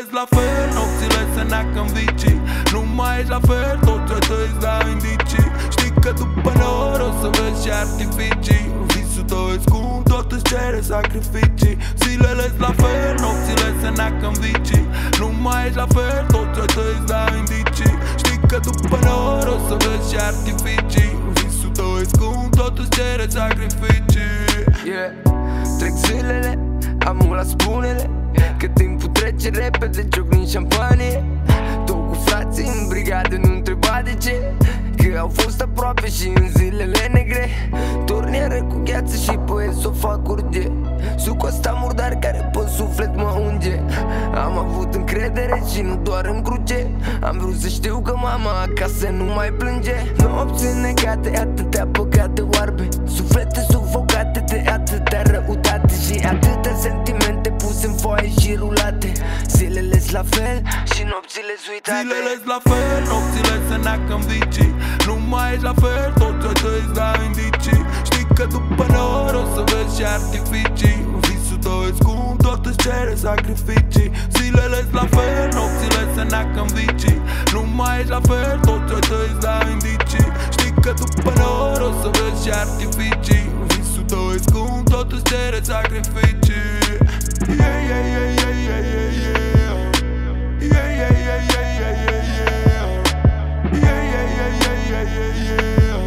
Zilele-s la fel, nopțile se neacă în vicii. Nu mai ești la fel, tot ce îți dau indicii. Știi că după nor o să vezi și artificii. Visul tău e scump, tot îți cere sacrificii. Zilele-s la fel, nopțile se neacă în vicii. Nu mai ești la fel, tot ce îți dau indicii. Știi că după nor o să vezi și artificii. Visul tău e scump, tot îți cere sacrificii. Yeah. Trec zilele, am la spunele că timpul trece repede, ciocni șampanie. Tot cu frații în brigadă, nu întreba de ce, că au fost aproape și în zilele negre. Turnieră cu gheață și poet s-o fac urge. Suc ăsta murdar care pe suflet mă unge. Am avut încredere și nu doar în cruce. Am vrut să știu că mama acasă nu mai plânge. Nopți negate, atâtea păcate oarbe, suflete sufocate de atâtea răutate și atâtea sentimente puse în foaie și rulate. Zilele-s la fel și nopțile-s uitate. Zilele-s la fel, nopțile se neacă în vicii. Nu mai ești la fel, tot ce îți dau indicii. Știi că după nor o să vezi și artificii. Visul tău e scump, tot îți cere sacrificii. Zilele-s la fel, nopțile se neacă în vicii. Nu mai ești la fel, tot ce îți dau indicii. Știi că după nor o să vezi și artificii. Visul tău e scump, tot îți cere sacrificii. Yeah, yeah, yeah, yeah, yeah, yeah, yeah. Yeah, yeah, yeah, yeah, yeah, yeah, yeah. Yeah, yeah, yeah, yeah, yeah, yeah,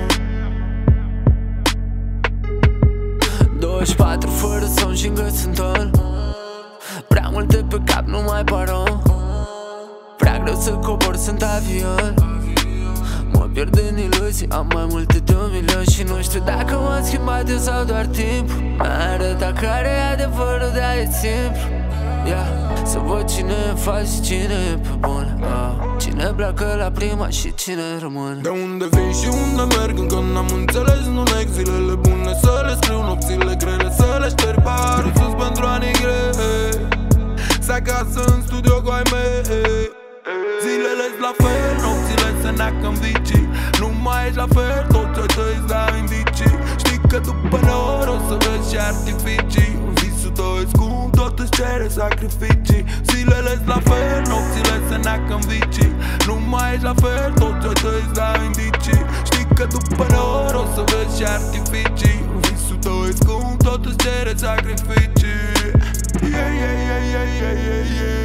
yeah. 24 fără somn și încă sunt ton. Prea multe pe cap, nu mai paro. Prea greu să cobor, sunt avion. Mă pierd în iluzii, am mai multe de 1 milion. Și nu știu dacă m-am schimbat eu sau doar timpul. Mi-a arătat care e adevărul, dar e simplu. Yeah. Să văd cine e fals și cine e pe bune. Cine pleacă la prima și cine rămâne. De unde vin și unde merg încă n-am înțeles. Nu nec zilele bune să le scriu, nopțile grele să le șterg. Paharul sus pentru anii grei, să acasă în studio cu ai mei. Zilele-s la fel, nopțile se neacă în vicii. Nu mai ești la fel, tot ce îți dau indicii. Știi că după nor o să vezi și artificii. Visul tău e scump, tot îți cere sacrificii. Zilele-s la fel, nopțile se neacă în vicii. Nu mai ești la fel, tot ce îți dau indicii. Știi că după nor o să vezi și artificii. Visul tău e scump, tot îți cere sacrificii. Yeah, yeah, yeah, yeah, yeah, yeah, yeah.